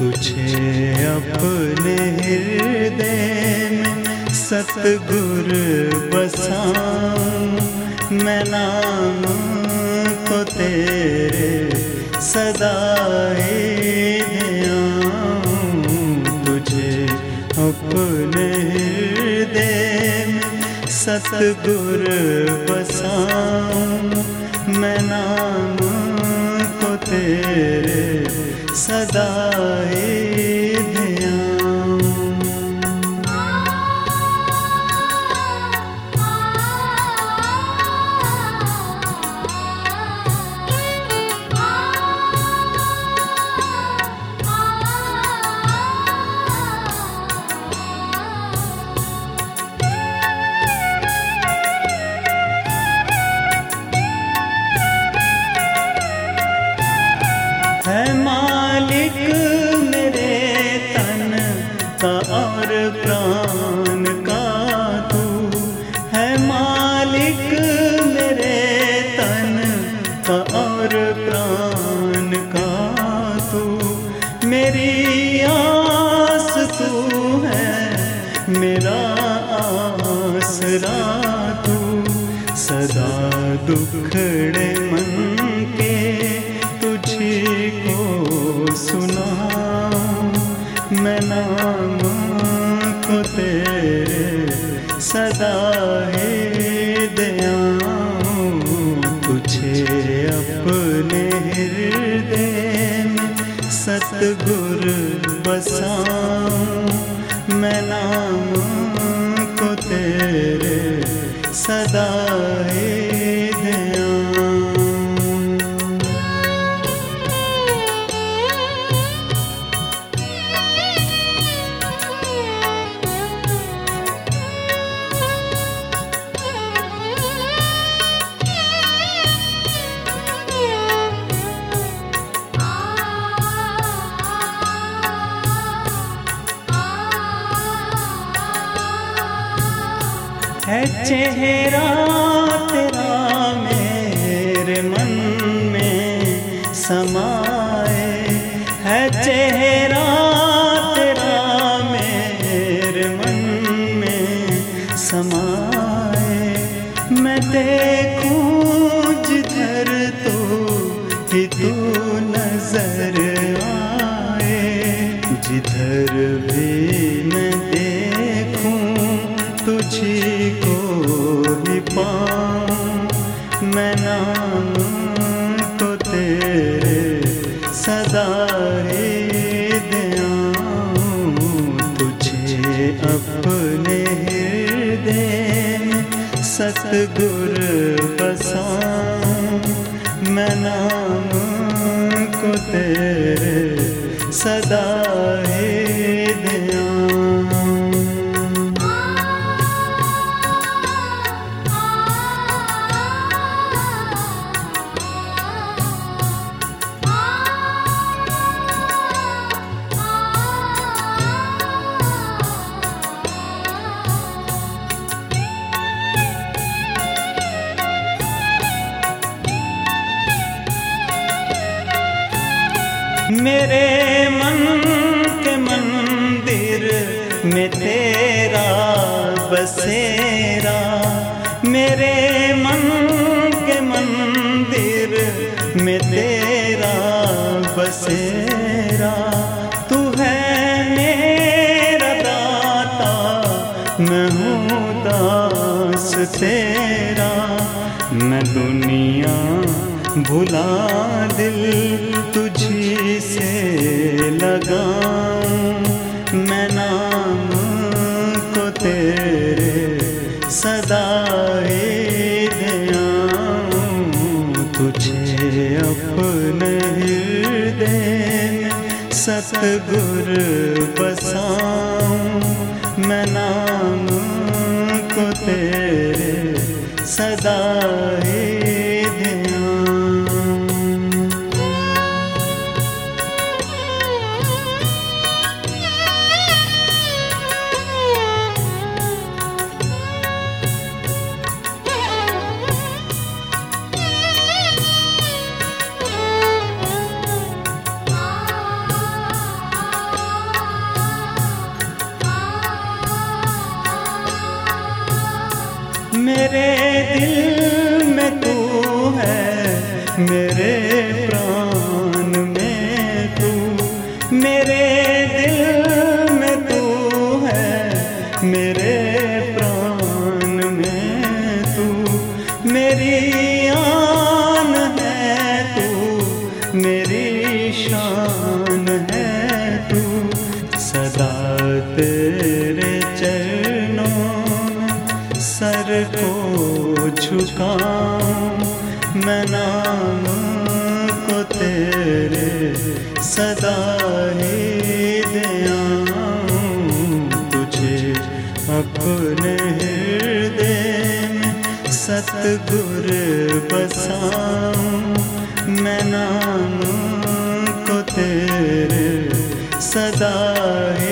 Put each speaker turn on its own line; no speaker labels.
तुझे अपने हृदय में सतगुर बसाऊं, मैं नाम को तेरे सदाए ध्याऊं। तुझे अपने हृदय में सतगुर बसाऊं, मैं नाम को तेरे सदाए ध्याऊं। है मालिक मेरे तन का और प्राण का तू, है मालिक मेरे तन का और प्राण का तू। मेरी आस तू है, मेरा आसरा तू, सदा दुखड़े मन के तुझी को सुनाऊं, मैं नाम को तेरे सदाए ध्याऊं। तुझे अपने हृदय में सतगुर बसाऊं, मैं नाम को तेरे सदाए ध्याऊं। है चेहरा तेरा मेरे मन में समाए, है चेहरा तेरा मेरे मन में समाए। मैं देखूं जिधर तो ही तू नजर आए, जिधर भी मैं देखूं तुझी को ही पाऊं, मैं नाम को तेरे सदाए ध्याऊं। तुझे अपने हृदय में सतगुर बसाऊं, मैं नाम को तेरे सदाए ध्याऊं। मेरे मन के मंदिर में तेरा बसेरा, मेरे मन के मंदिर में तेरा बसेरा। तू है मेरा दाता, मैं हूँ दास तेरा। मैं दुनिया भुला दिल तुझी से लगाऊं, मैं नाम को तेरे सदाए ध्याऊं। तुझे अपने हृदय में सतगुर बसाऊं, मैं नाम को तेरे सदाए मेरे प्राण में तू, मेरे दिल में तू है, मेरे प्राण में तू, मेरी आन है तू, मेरी शान है तू। सदा तेरे चरणों में सर को झुकाऊं, मैं नाम को तेरे सदा ही दे आऊं। तुझे अपने हृदय में सतगुर बसाऊं, मैं नाम को तेरे सदा ही